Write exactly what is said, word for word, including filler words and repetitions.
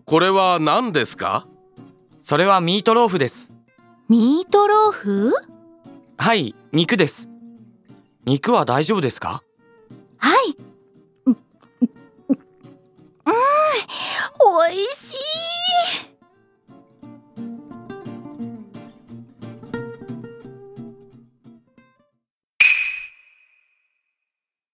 これは何ですか？ それはミートローフです。 ミートローフ？ はい、肉です。肉は大丈夫ですか？ はい。うーん、おいしい。